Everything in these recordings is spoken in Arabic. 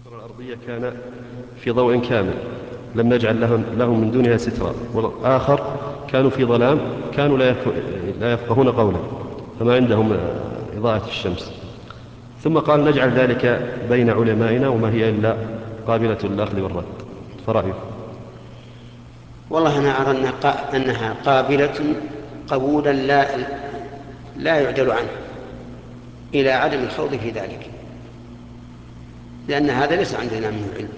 السترة الأرضية كان في ضوء كامل لم نجعل لهم من دونها سترا، والآخر كانوا في ظلام، كانوا لا يفقهون قولا فما عندهم إضاءة الشمس. ثم قال نجعل ذلك بين علمائنا وما هي إلا قابلة للأخذ والرد، فرأيه. والله أنا أرى أنها قابلة قبولا لا يعدل عنه إلى عدم الخوض في ذلك، لأن هذا ليس عندنا منه علم.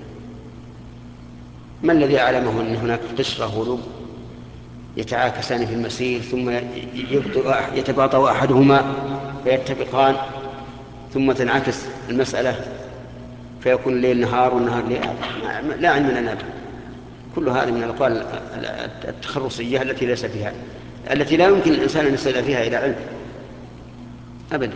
ما الذي أعلمه أن هناك قشرة ولب يتعاكسان في المسير ثم يتباطأ أحدهما فيتفقان ثم تنعكس المسألة فيكون الليل نهار والنهار ليل؟ لا علم لنا به. كل هذه من الأقوال التخرصية التي لا يمكن الإنسان أن يصل فيها إلى علم أبدا.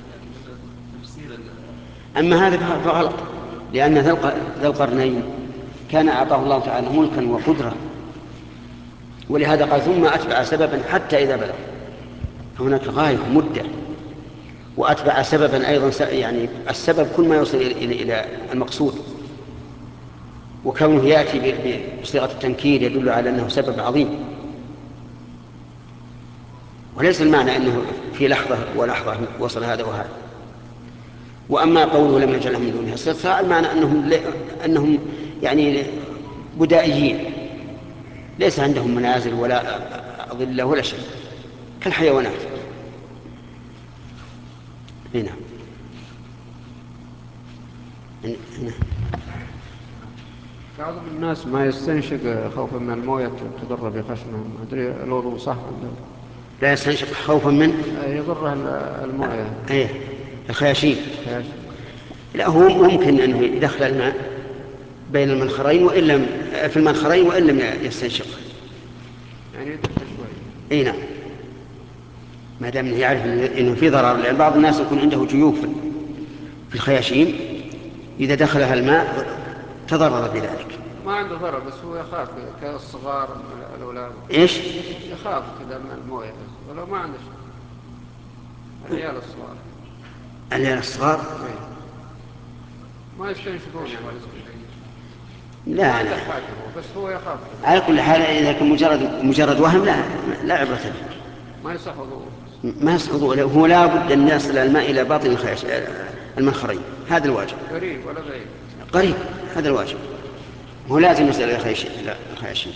أما هذا فغلط، لأن ذا القرنين كان أعطاه الله تعالى ملكا وقدرة، ولهذا قال ثم أتبع سببا حتى إذا بلغ. هناك غاية مدة، وأتبع سببا أيضا، يعني السبب كل ما يوصل إلى المقصود، وكونه يأتي بصيغة التنكير يدل على أنه سبب عظيم، وليس المعنى أنه في لحظة ولحظة وصل هذا وهذا. وأما قوله لم نجعل من دونها سترا، المعنى أنهم يعني بدائيين، ليس عندهم منازل ولا ظل ولا شيء كالحيوانات. هنا بعض الناس ما يستنشق خوفا من المويه تضر بخشمه، ما أدري الوضوء صح ولا لا يستنشق خوفا من يضره المويه. ايه الخياشيم. لا، هو ممكن انه يدخل الماء بين المنخرين في المنخرين وان لم يستنشق، يعني يدخل شوي. اي نعم، ما دام يعرف انه في ضرر، لان بعض الناس يكون عنده جيوف في الخياشيم اذا دخلها الماء تضرر بذلك. ما عنده ضرر، بس هو يخاف كالصغار الاولاد. ايش؟ يخاف كذا من المويه، بس ولو ما عنده شيء. العيال الصغار ما يستنشقون يعني. لا بس هو يخاف. على كل حال اذا كان مجرد وهم لا عبرة به، ما يصح وضوءه. ما يصح وضوءه. هو لا بد ان يصل الماء الى باطن المنخرين، هذا الواجب. قريب ولا بعيد؟ قريب، هذا الواجب. هو لازم يصل الى الخياشيم.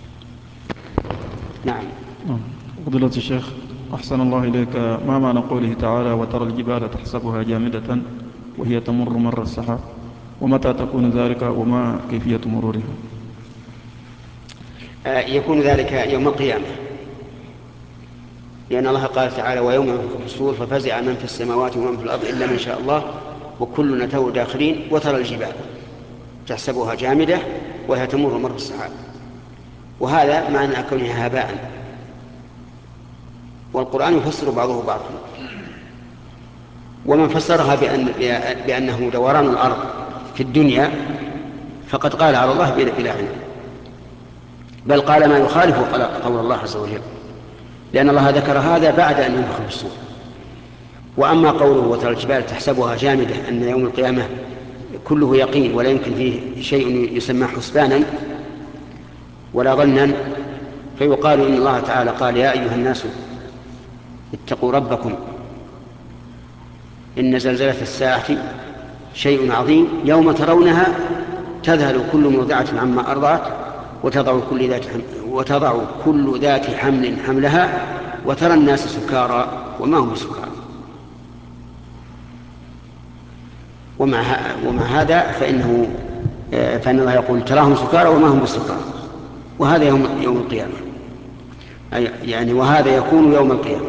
نعم. فضيلة الشيخ أحسن الله إليك، ما معنى قوله تعالى وترى الجبال تحسبها جامدة وهي تمر مر السحاب، ومتى تكون ذلك وما كيفية مرورها؟ يكون ذلك يوم القيامة، لأن الله قال تعالى ويوم ينفخ في الصور ففزع من في السماوات ومن في الأرض إلا من شاء الله وكلنا أتوه داخلين. وترى الجبال تحسبها جامدة وهي تمر مر السحاب، وهذا معنى كونها هباء. والقرآن يفسر بعضه بعضا، ومن فسرها بأنه دوران الأرض في الدنيا فقد قال على الله بلا علم، بل قال ما يخالف قول الله عز وجل، لأن الله ذكر هذا بعد أن ينفخ في الصور. وأما قوله وترى الجبال تحسبها جامدة أن يوم القيامة كله يقين ولا يمكن فيه شيء يسمى حسبانا ولا ظنا، فيقال إن الله تعالى قال يا أيها الناس اتقوا ربكم إن زلزلة الساعة شيء عظيم يوم ترونها تذهل كل مرضعة عما أرضعت وتضع كل ذات حمل حملها وترى الناس سكارى وما هم بسكارى. ومع هذا فإن الله يقول تراهم سكارى وما هم بسكارى، وهذا يوم القيامة، يعني وهذا يكون يوم القيامة.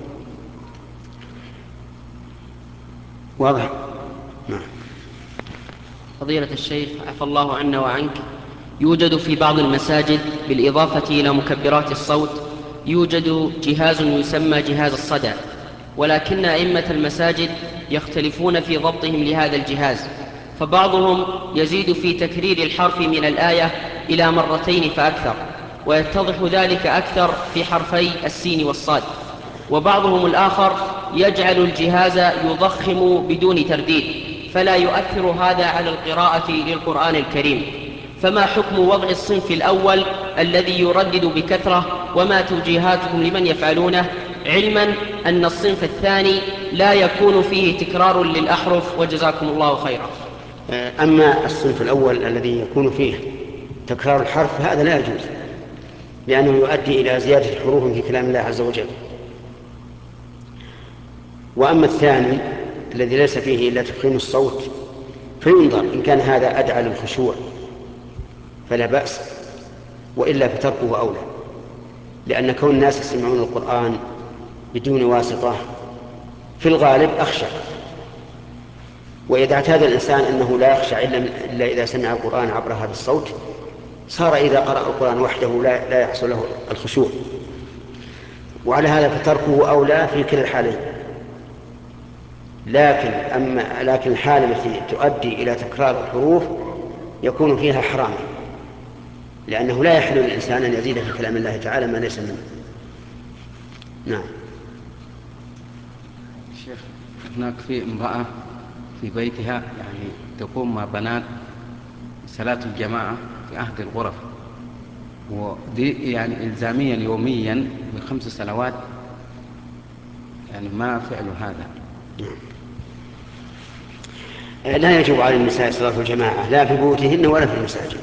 واضح؟ نعم. فضيلة الشيخ عفى الله عنا وعنك، يوجد في بعض المساجد بالإضافة إلى مكبرات الصوت يوجد جهاز يسمى جهاز الصدى، ولكن أئمة المساجد يختلفون في ضبطهم لهذا الجهاز، فبعضهم يزيد في تكرير الحرف من الآية إلى مرتين فأكثر، ويتضح ذلك أكثر في حرفي السين والصاد، وبعضهم الآخر يجعل الجهاز يضخم بدون ترديد، فلا يؤثر هذا على القراءة للقرآن الكريم. فما حكم وضع الصنف الأول الذي يردد بكثرة، وما توجيهاتكم لمن يفعلونه، علما أن الصنف الثاني لا يكون فيه تكرار للأحرف؟ وجزاكم الله خيرا. أما الصنف الأول الذي يكون فيه تكرار الحرف هذا لا يجوز، لأنه يؤدي إلى زيادة حروف في كلام الله عز وجل. وأما الثاني الذي ليس فيه إلا تفخيم الصوت فينظر، إن كان هذا أدعى للخشوع فلا بأس، وإلا فتركه أولى، لأن كون الناس يسمعون القرآن بدون واسطة في الغالب أخشى. وإذا اعتاد الإنسان أنه لا يخشى إلا إذا سمع القرآن عبر هذا الصوت، صار إذا قرأ القرآن وحده لا يحصل له الخشوع. وعلى هذا فتركه أولى في كلا الحالين. لكن الحالة التي تؤدي إلى تكرار الحروف يكون فيها حراما، لأنه لا يحل للإنسان أن يزيد في كلام الله تعالى ما ليس منه. نعم. شيخ، هناك في امرأة في بيتها يعني تقوم مع بنات صلاة الجماعة في عهد الغرف، ودي يعني إلزاميا يوميا ب5 صلوات، يعني ما فعل هذا؟ لا يجب على النساء صلاة الجماعة لا في بيوتهن ولا في المساجد،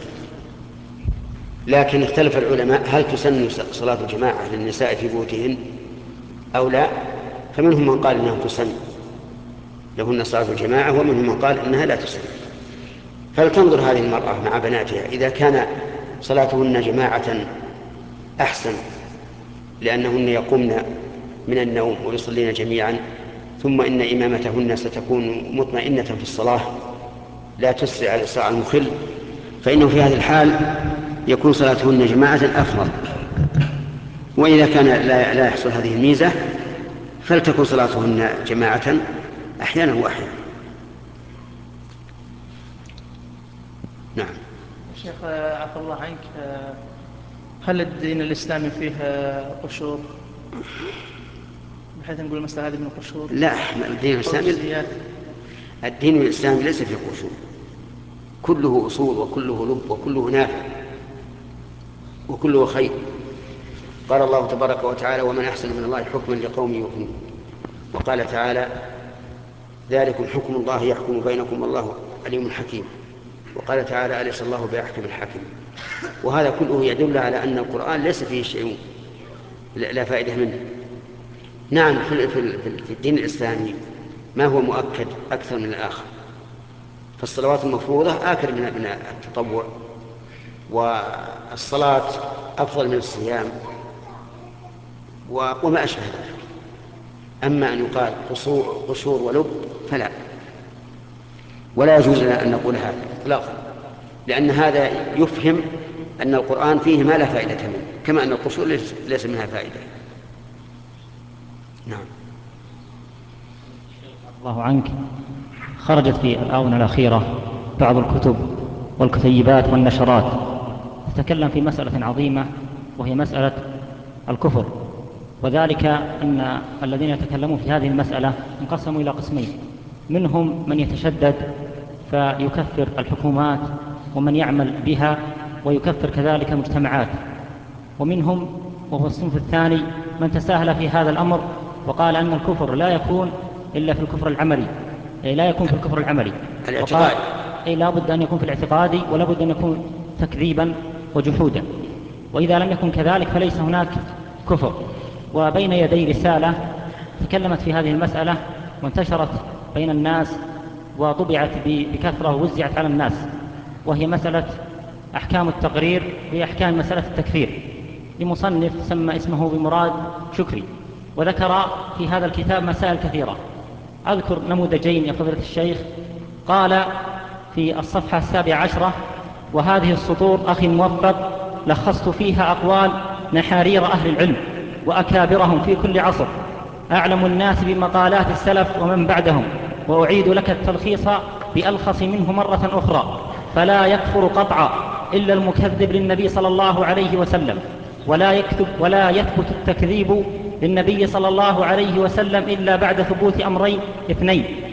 لكن اختلف العلماء هل تسن صلاة الجماعة للنساء في بيوتهن أو لا. فمنهم من قال إنها تسن لهن صلاة الجماعة، ومنهم من قال إنها لا تسن. فلتنظر هذه المرأة مع بناتها، إذا كان صلاتهن جماعة أحسن لأنهن يقومن من النوم ويصلين جميعا، ثم إن إمامتهن ستكون مطمئنة في الصلاة لا تسرع الإسراع المخل، فإنه في هذه الحال يكون صلاتهن جماعة أفضل. وإذا كان لا يحصل هذه الميزة فلتكن صلاتهن جماعة أحيانا وأحيانا. نعم. شيخ عفى الله عنك، هل الدين الإسلامي فيه قشور، بحيث نقول المسألة هذه من القشور؟ لا، الدين الإسلامي ليس فيه قشور، كله أصول وكله لب وكله نافع وكله خير. قال الله تبارك وتعالى: ومن أحسن من الله حكما لقوم يؤمنون. وقال تعالى: ذلكم حكم الله يحكم بينكم والله عليم حكيم. وقال تعالى: أليس الله بأحكم الحاكم. وهذا كله يدل على أن القرآن ليس فيه شيء لا فائدة منه. نعم، في الدين الإسلامي ما هو مؤكد أكثر من الآخر، فالصلوات المفروضة آكد من التطوع، والصلاة أفضل من الصيام، وما أشبه ذلك. أما أن يقال قشور ولب فلا، ولا يجوز لنا أن نقول هذا إطلاقا، لأن هذا يفهم أن القرآن فيه ما لا فائدة منه، كما أن القشور ليس منها فائدة. نعم. الله عنك، خرجت في الآونة الأخيرة بعض الكتب والكتيبات والنشرات تتكلم في مسألة عظيمة، وهي مسألة الكفر، وذلك أن الذين يتكلمون في هذه المسألة انقسموا إلى قسمين: منهم من يتشدد فيكفر الحكومات ومن يعمل بها ويكفر كذلك مجتمعات، ومنهم وهو الصنف الثاني من تساهل في هذا الأمر وقال أن الكفر لا يكون إلا في الكفر العملي، لا يكون في الكفر العملي الاعتقاد، لا بد أن يكون في الاعتقاد، ولا بد أن يكون تكذيبا وجحودا، وإذا لم يكن كذلك فليس هناك كفر. وبين يدي رسالة تكلمت في هذه المسألة وانتشرت بين الناس وطبعت بكثرة ووزعت على الناس، وهي مسألة أحكام التقرير بأحكام مسألة التكفير، لمصنف سمى اسمه بمراد شكري، وذكر في هذا الكتاب مسائل كثيرة. أذكر نموذجين يا فضيلة الشيخ. قال في الصفحة 17: وهذه السطور أخي الموفق لخصت فيها أقوال نحارير أهل العلم وأكابرهم في كل عصر، أعلم الناس بمقالات السلف ومن بعدهم، وأعيد لك التلخيص بألخص منه مرة أخرى: فلا يكفر قطعا إلا المكذب للنبي صلى الله عليه وسلم، ولا يثبت التكذيب للنبي صلى الله عليه وسلم إلا بعد ثبوت أمرين اثنين: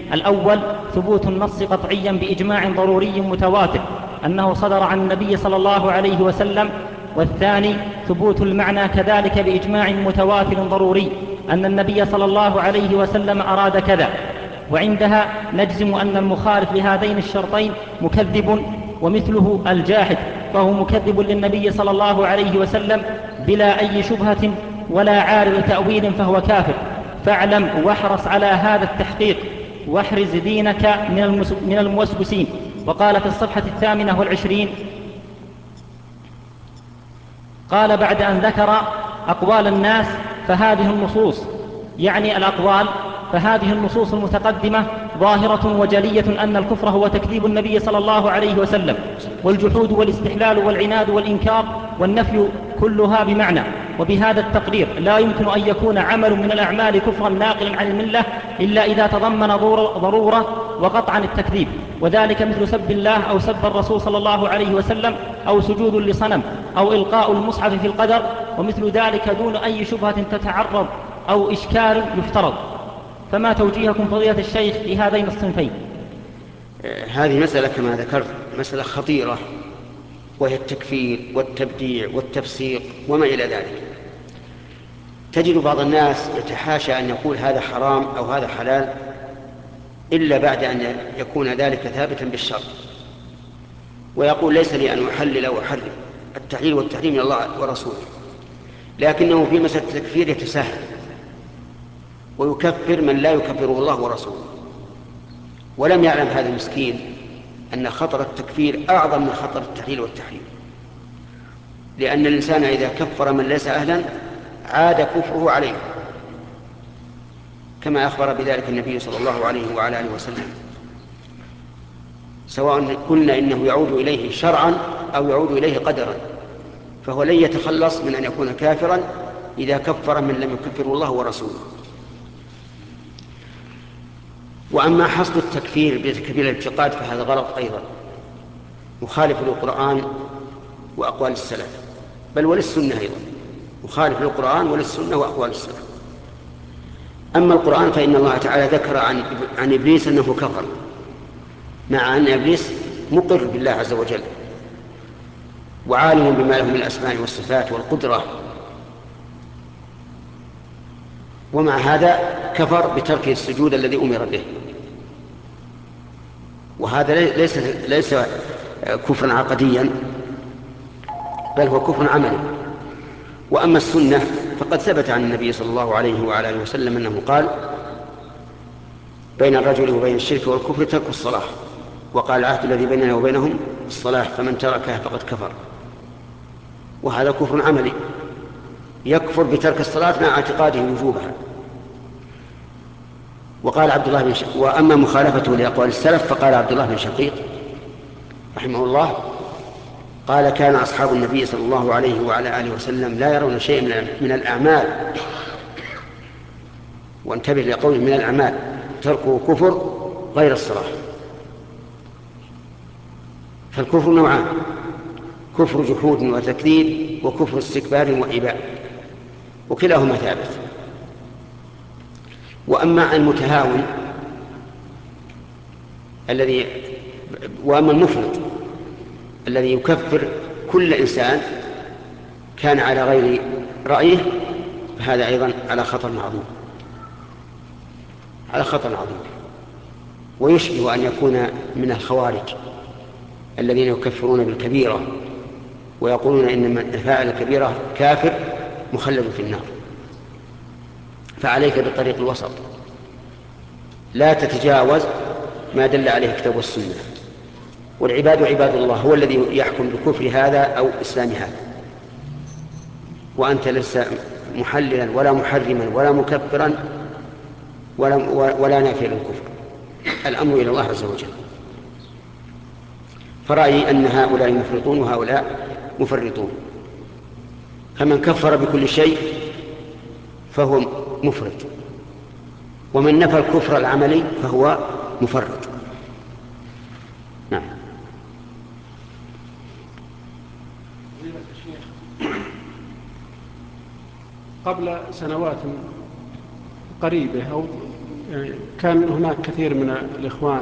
الأول ثبوت النص قطعيا بإجماع ضروري متواتر أنه صدر عن النبي صلى الله عليه وسلم، والثاني ثبوت المعنى كذلك بإجماع متواتر ضروري أن النبي صلى الله عليه وسلم أراد كذا. وعندها نجزم أن المخالف لهذين الشرطين مكذب، ومثله الجاحد فهو مكذب للنبي صلى الله عليه وسلم بلا أي شبهة ولا عارض تأويل فهو كافر. فاعلم واحرص على هذا التحقيق واحرز دينك من الموسوسين. وقال في الصفحة 28 قال بعد أن ذكر أقوال الناس فهذه النصوص، يعني الأقوال، فهذه النصوص المتقدمة ظاهرة وجلية أن الكفر هو تكذيب النبي صلى الله عليه وسلم، والجحود والاستحلال والعناد والإنكار والنفي كلها بمعنى. وبهذا التقرير لا يمكن أن يكون عمل من الأعمال كفرا ناقلا عن الملة إلا إذا تضمن ضرورة وقطعا التكذيب، وذلك مثل سب الله أو سب الرسول صلى الله عليه وسلم أو سجود لصنم أو إلقاء المصحف في القدر ومثل ذلك دون أي شبهة تتعرض أو إشكال يفترض. فما توجيهكم فضيلة الشيخ في هذين الصنفين؟ هذه مسألة كما ذكرت مسألة خطيرة، وهي التكفير والتبديع والتفسيق وما إلى ذلك. تجد بعض الناس يتحاشى أن يقول هذا حرام أو هذا حلال إلا بعد أن يكون ذلك ثابتا بالشرع، ويقول ليس لي أن أحلل أو أحرم، التحليل والتحريم من الله ورسوله، لكنه في مسألة التكفير يتساهل ويكفر من لا يكفره الله ورسوله. ولم يعلم هذا المسكين أن خطر التكفير أعظم من خطر التحليل والتحريم، لأن الإنسان إذا كفر من ليس أهلا عاد كفره عليه، كما أخبر بذلك النبي صلى الله عليه وعلى آله وسلم، سواء قلنا إنه يعود إليه شرعا أو يعود إليه قدرا، فهو لن يتخلص من أن يكون كافرا إذا كفر من لم يكفره الله ورسوله. وأما حصر التكفير بتكفير الاعتقاد فهذا غلط أيضا، مخالف للقرآن وأقوال السلف، بل وللسنة أيضا، مخالف للقرآن وللسنة وأقوال السلف. أما القرآن فإن الله تعالى ذكر عن إبليس أنه كفر، مع أن إبليس مقر بالله عز وجل وعالم بما له من الأسماء والصفات والقدرة، ومع هذا كفر بترك السجود الذي أمر به، وهذا ليس كفرا عقديا بل هو كفر عملي. وأما السنة فقد ثبت عن النبي صلى الله عليه وعلى آله وسلم أنه قال بين الرجل وبين الشرك والكفر ترك الصلاة، وقال العهد الذي بيننا وبينهم الصلاة فمن تركها فقد كفر، وهذا كفر عملي يكفر بترك الصلاة مع اعتقاده وجوبها. وقال عبد الله وأما مخالفته لأقوال السلف فقال عبد الله بن شقيق رحمه الله قال كان أصحاب النبي صلى الله عليه وعلى آله وسلم لا يرون شيء من الأعمال، وانتبه لقوله من الأعمال، تركه كفر غير الصلاة. فالكفر نوعان، كفر جحود وتكذيب وكفر استكبار وإباء، وكلاهما ثابت. وأما المتهاون وأما المفرط الذي يكفر كل إنسان كان على غير رأيه فهذا أيضا على خطر عظيم، ويشبه أن يكون من الخوارج الذين يكفرون بالكبيرة ويقولون إن من فاعل الكبيرة كافر مخلد في النار. فعليك بطريق الوسط، لا تتجاوز ما دل عليه الكتاب والسنة، والعباد عباد الله، هو الذي يحكم بكفر هذا أو إسلام هذا، وأنت لست محللا ولا محرما ولا مكفرا ولا نافيا للكفر، الأمر إلى الله عز وجل. فرأيي أن هؤلاء مفرطون وهؤلاء مفرطون، فمن كفر بكل شيء فهو مفرط، ومن نفى الكفر العملي فهو مفرط. نعم. قبل سنوات قريبة أو كان هناك كثير من الإخوان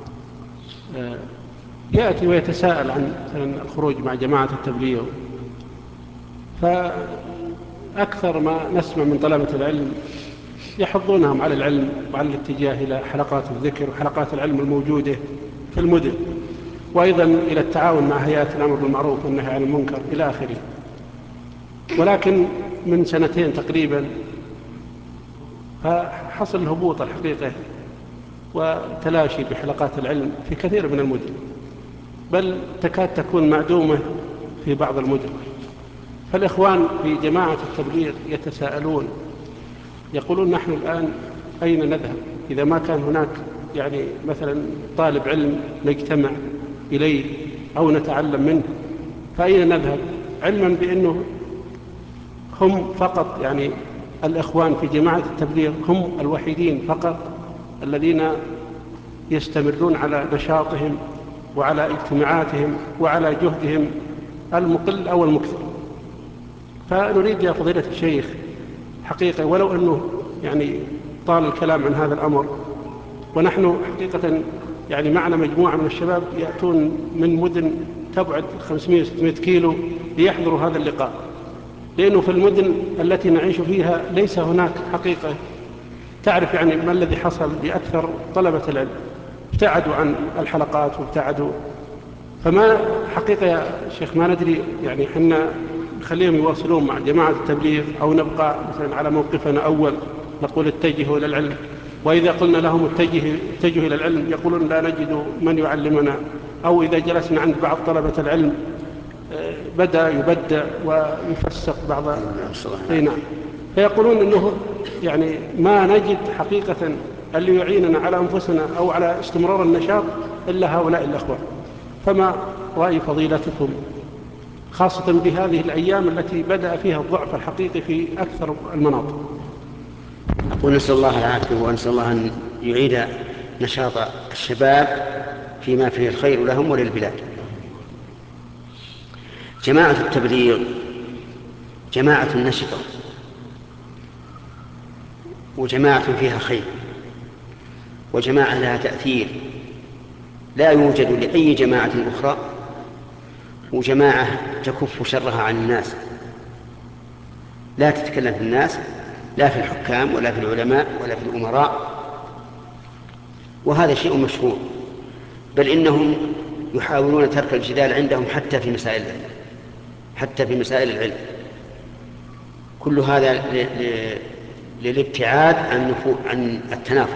يأتي ويتساءل عن الخروج مع جماعة التبليغ، فأكثر ما نسمع من طلبة العلم يحضونهم على العلم وعلى الاتجاه إلى حلقات الذكر وحلقات العلم الموجودة في المدن، وأيضا إلى التعاون مع هيئات الأمر بالمعروف والنهي عن المنكر إلى آخره. ولكن من سنتين تقريبا فحصل الهبوط الحقيقة وتلاشي بحلقات العلم في كثير من المدن، بل تكاد تكون معدومة في بعض المدن. فالإخوان في جماعة التبليغ يتساءلون، يقولون نحن الآن أين نذهب إذا ما كان هناك يعني مثلا طالب علم نجتمع إليه أو نتعلم منه، فأين نذهب؟ علما بأنه هم فقط يعني الإخوان في جماعة التبليغ هم الوحيدين فقط الذين يستمرون على نشاطهم وعلى اجتماعاتهم وعلى جهدهم المقل أو المكثر. فنريد يا فضيلة الشيخ حقيقة، ولو أنه يعني طال الكلام عن هذا الأمر، ونحن حقيقة يعني معنا مجموعة من الشباب يأتون من مدن تبعد 500-600 كيلو ليحضروا هذا اللقاء، لأنه في المدن التي نعيش فيها ليس هناك حقيقة. تعرف يعني ما الذي حصل بأكثر طلبة العلم، ابتعدوا عن الحلقات وابتعدوا. فما حقيقة يا شيخ ما ندري يعني حنا نخليهم يواصلون مع جماعة التبليغ أو نبقى مثلا على موقفنا أول نقول اتجهوا إلى العلم، وإذا قلنا لهم اتجهوا إلى العلم يقولون لا نجد من يعلمنا، أو إذا جلسنا عند بعض طلبة العلم بدأ يبدع ويفسق بعض نعم. فيقولون أنه يعني ما نجد حقيقة اللي يعيننا على أنفسنا أو على استمرار النشاط إلا هؤلاء الأخوة. فما رأي فضيلتكم خاصة بهذه الأيام التي بدأ فيها الضعف الحقيقي في أكثر المناطق؟ أقول نسأل الله العافية، ونسأل الله أن يعيد نشاط الشباب فيما فيه الخير لهم وللبلاد. جماعة التبليغ جماعة نشطة وجماعة فيها خير وجماعة لها تأثير لا يوجد لأي جماعة أخرى، وجماعة تكف شرها عن الناس، لا تتكلم في الناس لا في الحكام ولا في العلماء ولا في الأمراء، وهذا شيء مشهور. بل إنهم يحاولون ترك الجدال عندهم حتى في مسائل العلم. كل هذا للابتعاد عن التنافر،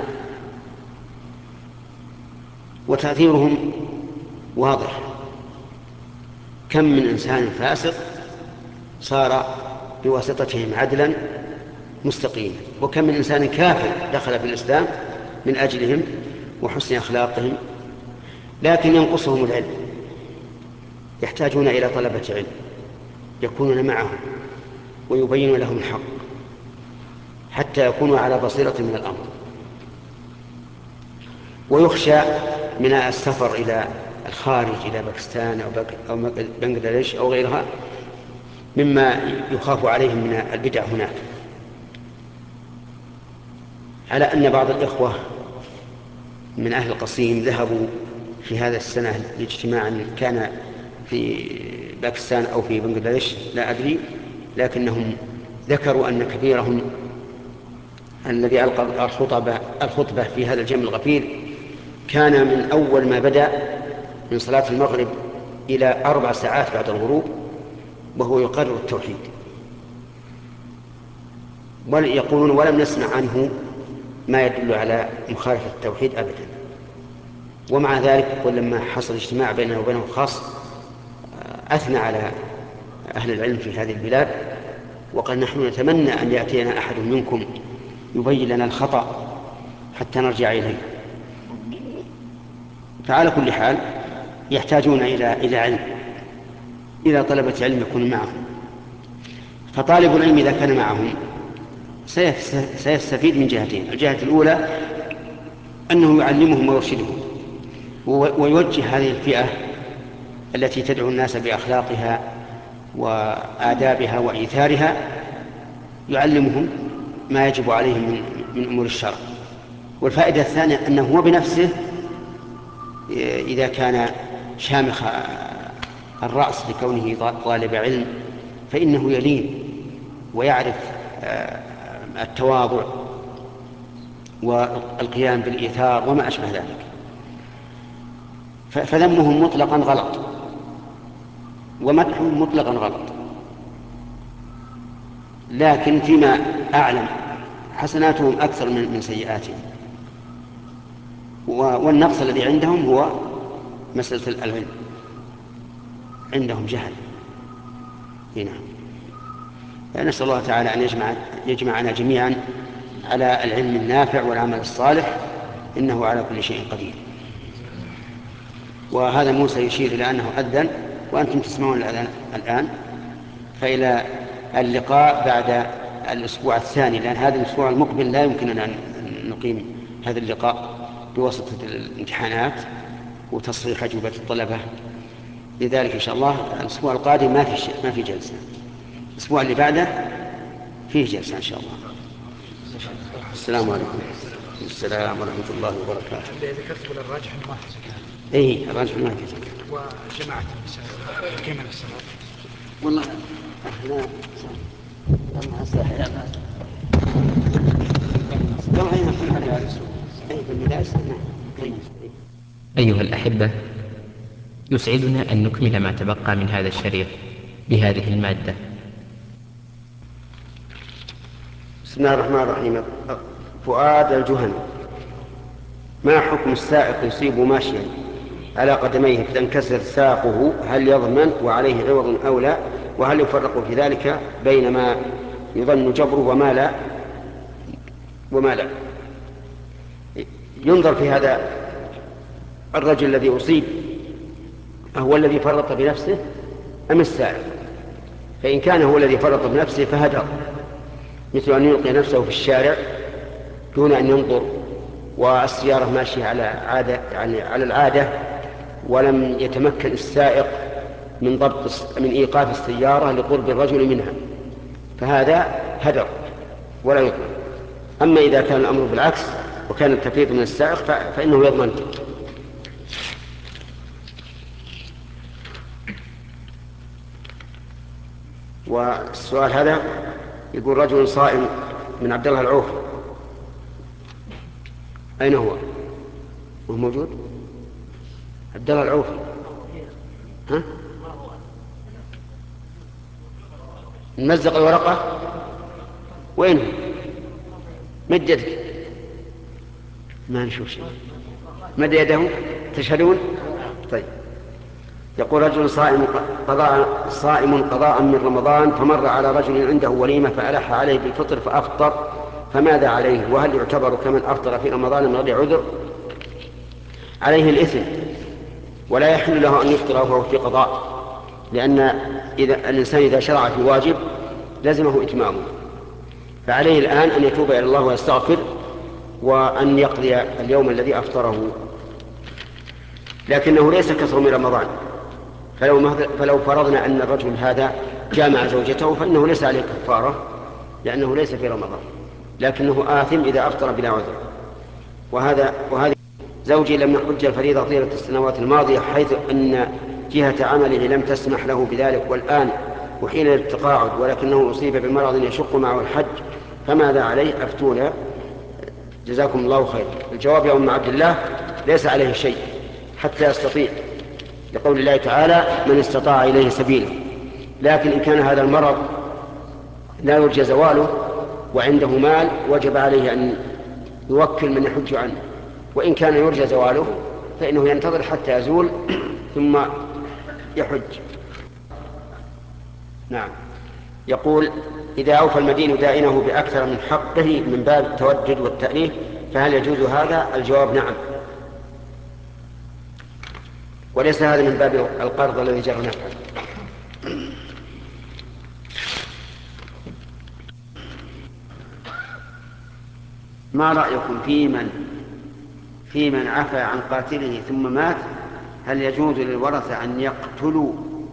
وتأثيرهم واضح. كم من إنسان فاسق صار بواسطتهم عدلا مستقيما، وكم من إنسان كافر دخل في الإسلام من أجلهم وحسن أخلاقهم. لكن ينقصهم العلم، يحتاجون إلى طلبة علم يكونون معهم ويبينون لهم الحق حتى يكونوا على بصيرة من الأمر. ويخشى من السفر إلى الخارج إلى باكستان أو بنغلاديش أو غيرها مما يخاف عليهم من البدع هناك. على أن بعض الإخوة من أهل القصيم ذهبوا في هذا السنة لاجتماع كان في باكستان أو في بنغلاديش لا أدري، لكنهم ذكروا أن كبيرهم الذي ألقى الخطبة في هذا الجمع الغفير كان من أول ما بدأ من صلاة المغرب إلى 4 ساعات بعد الغروب وهو يقرر التوحيد، ويقولون ولم نسمع عنه ما يدل على مخالفة التوحيد أبدا. ومع ذلك ولما حصل اجتماع بيننا وبينه خاص أثنى على أهل العلم في هذه البلاد، وقال نحن نتمنى أن يأتينا أحد منكم يبين لنا الخطأ حتى نرجع إليه. فعلى كل حال يحتاجون إلى علم، إلى طلبة علم يكون معهم. فطالب العلم إذا كان معهم سيستفيد من جهتين: الجهة الأولى أنه يعلمهم ويرشدهم ويوجه هذه الفئة التي تدعو الناس بأخلاقها وآدابها وإيثارها، يعلمهم ما يجب عليهم من أمور الشرع. والفائدة الثانية أنه هو بنفسه إذا كان شامخ الرأس لكونه طالب علم فإنه يلين ويعرف التواضع والقيام بالإيثار وما أشبه ذلك. فذمهم مطلقا غلط ومدحهم مطلقا غلط، لكن فيما أعلم حسناتهم أكثر من سيئاتهم، والنقص الذي عندهم هو مسألة العلم، عندهم جهل. هنا نسأل الله تعالى أن يجمعنا جميعا على العلم النافع والعمل الصالح، إنه على كل شيء قدير. وهذا موسى يشير إلى أنه أذن وأنتم تسمعون الأذان الآن، فإلى اللقاء بعد الأسبوع الثاني، لأن هذا الأسبوع المقبل لا يمكننا أن نقيم هذا اللقاء بواسطة الامتحانات وتصحيح أجوبة الطلبة. لذلك إن شاء الله الأسبوع القادم ما في جلسة، الأسبوع اللي بعده فيه جلسة إن شاء الله. السلام عليكم. السلام ورحمة الله وبركاته. اللي ذكرت بالراجح ما في زكاة. إيه الراجح ما في زكاة. وجماعة النساء كيف من الصلاة؟ والله احنا ما أصلح يا بعد. كم هي نحن على السوق؟ أي في المدارس أيها الأحبة، يسعدنا أن نكمل ما تبقى من هذا الشريط بهذه المادة. بسم الله الرحمن الرحيم. فؤاد الجهني: ما حكم السائق يصيب ماشيا على قدميه فتنكسر ساقه، هل يضمن وعليه عوض أو لا؟ وهل يفرق في ذلك بين ما يظن جبره وما لا؟ ينظر في هذا الرجل الذي أصيب هو الذي فرط بنفسه أم السائق؟ فإن كان هو الذي فرط بنفسه فهدر، مثل أن يلقي نفسه في الشارع دون أن ينظر، والسيارة ماشية على العادة ولم يتمكن السائق من إيقاف السيارة لقرب الرجل منها، فهذا هدر ولا يضمن. أما إذا كان الأمر بالعكس وكان التفريط من السائق فإنه يضمن. والسؤال هذا يقول: رجل صائم من عبد الله العوفي، أين هو موجود؟ عبد الله العوفي، ها؟ نمزق الورقة، وين هو؟ مد يدك، ما نشوف شيء. مد يده، تشهدون؟ طيب. يقول: رجل صائم قضاء من رمضان، فمر على رجل عنده وليمة فألح عليه بالفطر فأفطر، فماذا عليه؟ وهل يعتبر كمن أفطر في رمضان من غير عذر؟ عليه الإثم، ولا يحل له أن يفطر وهو في قضاء، لأن الإنسان إذا شرع في واجب لزمه إتمامه، فعليه الآن أن يتوب إلى الله ويستغفر وأن يقضي اليوم الذي أفطره، لكنه ليس كثر من رمضان. فلو فرضنا أن الرجل هذا جامع زوجته فإنه ليس عليه كفارة لأنه ليس في رمضان، لكنه آثم إذا أفطر بلا عذر. وهذه زوجي لم يحج الفريضة طيلة السنوات الماضية، حيث أن جهة عمله لم تسمح له بذلك، والآن وحين للتقاعد، ولكنه أصيب بمرض يشق معه الحج، فماذا عليه؟ أفتونا جزاكم الله خير. الجواب يا أم عبد الله: ليس عليه شيء حتى يستطيع، لقول الله تعالى: من استطاع إليه سبيلا. لكن إن كان هذا المرض لا يرجى زواله وعنده مال وجب عليه أن يوكل من يحج عنه، وإن كان يرجى زواله فإنه ينتظر حتى يزول ثم يحج. نعم. يقول: إذا أوفى المدين دائنه بأكثر من حقه من باب التودد والتأليف فهل يجوز هذا؟ الجواب: نعم، وليس هذا من باب القرض الذي جرى نفعه. ما رأيكم في من عفى عن قاتله ثم مات؟ هل يجوز للورثة أن يقتلوا؟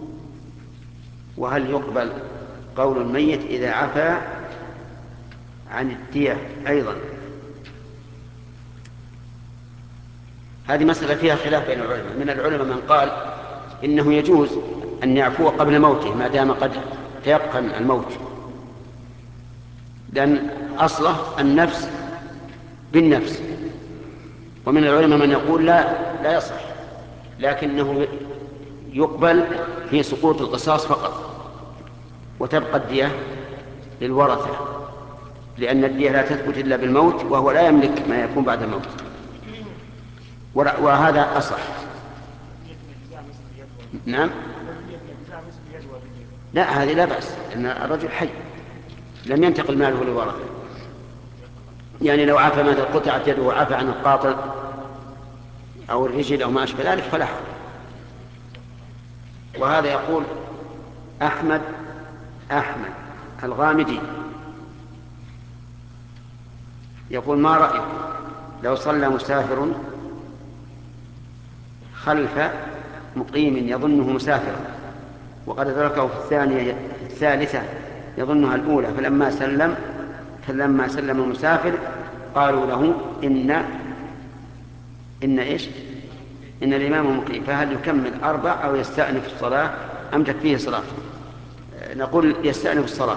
وهل يقبل قول الميت إذا عفى عن الدية أيضا؟ هذه مسألة فيها خلاف بين العلماء. من العلماء من قال إنه يجوز أن يعفو قبل موته ما دام قد تيقن الموت، لأن أصله النفس بالنفس. ومن العلماء من يقول لا يصح، لكنه يقبل في سقوط القصاص فقط، وتبقى الدية للورثة، لأن الدية لا تثبت إلا بالموت، وهو لا يملك ما يكون بعد الموت، وهذا أصح. نعم. لا، هذه لا بأس، لأن الرجل حي لم ينتقل ماله للورثة. يعني لو عفى مثلا قطعت يده وعفى عن القاطع أو الرجل أو ما أشبه ذلك فلا حرج. وهذا يقول أحمد الغامدي، يقول: ما رأيكم لو صلى مسافر خلف مقيم يظنه مسافرا وقد أدركه في الثالثة يظنها الأولى، فلما سلم المسافر قالوا له إن الإمام مقيم، فهل يكمل 4 أو يستأنف الصلاة أم تكفيه صلاة؟ نقول يستأنف الصلاة،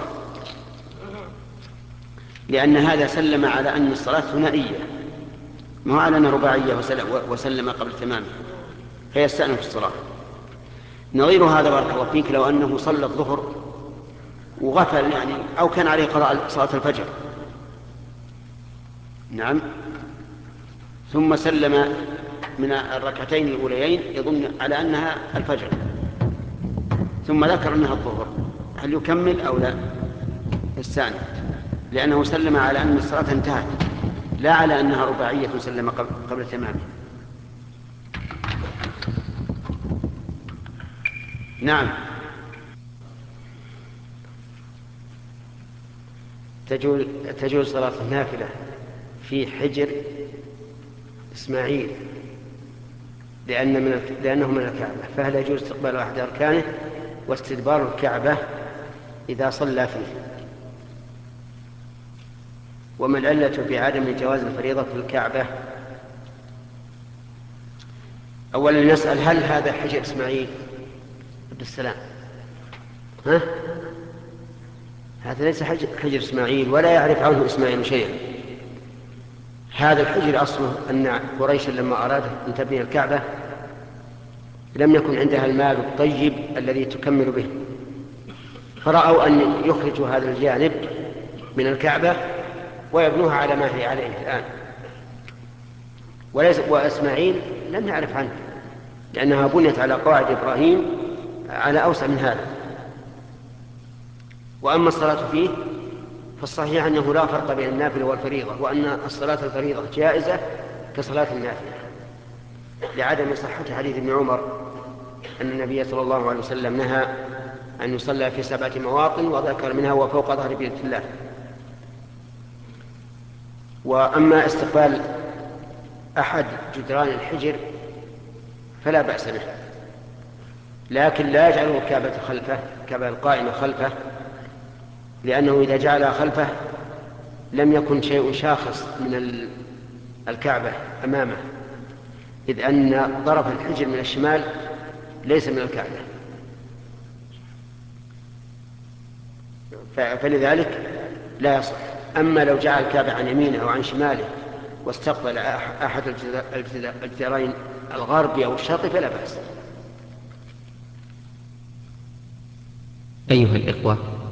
لأن هذا سلم على أن الصلاة ثنائية، ما على أنها رباعية وسلم قبل تمامه، فيستأنف الصلاة. نظير هذا بارك الله فيك لو أنه صلى الظهر وغفل يعني، أو كان عليه قضاء صلاة الفجر، نعم، ثم سلم من الركعتين الأوليين يظن على أنها الفجر، ثم ذكر أنها الظهر، هل يكمل أو لا؟ يستأنف، لأنه سلم على أن الصلاة انتهت، لا على أنها رباعية سلم قبل تمامه. نعم. تجوز صلاة النافلة في حجر إسماعيل لأنه من الكعبة، فهل يجوز استقبال أحد أركانه واستدبار الكعبة إذا صلى فيه؟ وما العلة بعدم جواز الفريضة في الكعبة؟ أولا نسأل: هل هذا حجر إسماعيل عبد السلام؟ هذا ليس حجر إسماعيل، ولا يعرف عنه إسماعيل شيئا. هذا الحجر أصله أن قريش لما أرادت أن تبني الكعبة لم يكن عندها المال الطيب الذي تكمل به، فرأوا أن يخرجوا هذا الجانب من الكعبة ويبنوها على ما هي عليه الآن. وإسماعيل لم يعرف عنه، لأنها بنيت على قواعد إبراهيم على أوسع من هذا. وأما الصلاة فيه فالصحيح أنه لا فرق بين النافلة والفريضة، وأن الصلاة الفريضة جائزة كصلاة النافلة، لعدم صحة حديث ابن عمر أن النبي صلى الله عليه وسلم نهى أن يصلى في 7 مواطن، وذكر منها وفوق ظهر بيت الله. وأما استقبال أحد جدران الحجر فلا بأس به، لكن لا يجعله الكعبة خلفه، الكعبة القائمة خلفه، لأنه إذا جعلها خلفه لم يكن شيء شاخص من الكعبة أمامه، إذ أن طرف الحجر من الشمال ليس من الكعبة، فلذلك لا يصح. أما لو جعل الكعبة عن يمينه أو عن شماله واستقبل أحد الجدارين الغربي أو الشرقي فلا بأس. أيها الإخوة،